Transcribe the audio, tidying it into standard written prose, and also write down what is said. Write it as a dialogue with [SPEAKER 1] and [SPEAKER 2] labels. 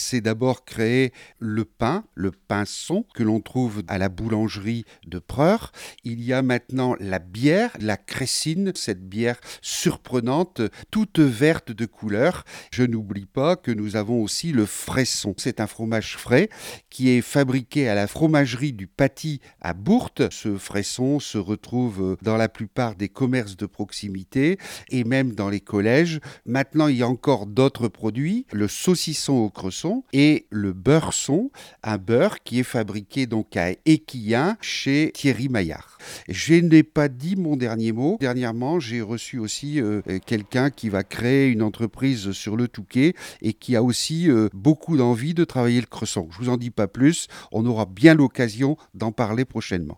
[SPEAKER 1] c'est d'abord créer le pain-son que l'on trouve à la boulangerie de Preur. Il y a maintenant la bière, la Cressine, cette bière surprenante, toute verte de couleur. Je n'oublie pas que nous avons aussi le Fresson. C'est un fromage frais qui est fabriqué à la fromagerie du Paty à Bourte. Ce Fresson se retrouve dans la plupart des commerces de proximité et même dans les collèges. Maintenant, il y a encore d'autres produits, le saucisson au cresson et le beurre-son, un beurre qui est fabriqué donc à Équillan chez Thierry Maillard. Je n'ai pas dit mon dernier mot. Dernièrement, j'ai reçu aussi quelqu'un qui va créer une entreprise sur le Touquet et qui a aussi beaucoup d'envie de travailler le cresson. Je vous en dis pas plus, on aura bien l'occasion d'en parler prochainement.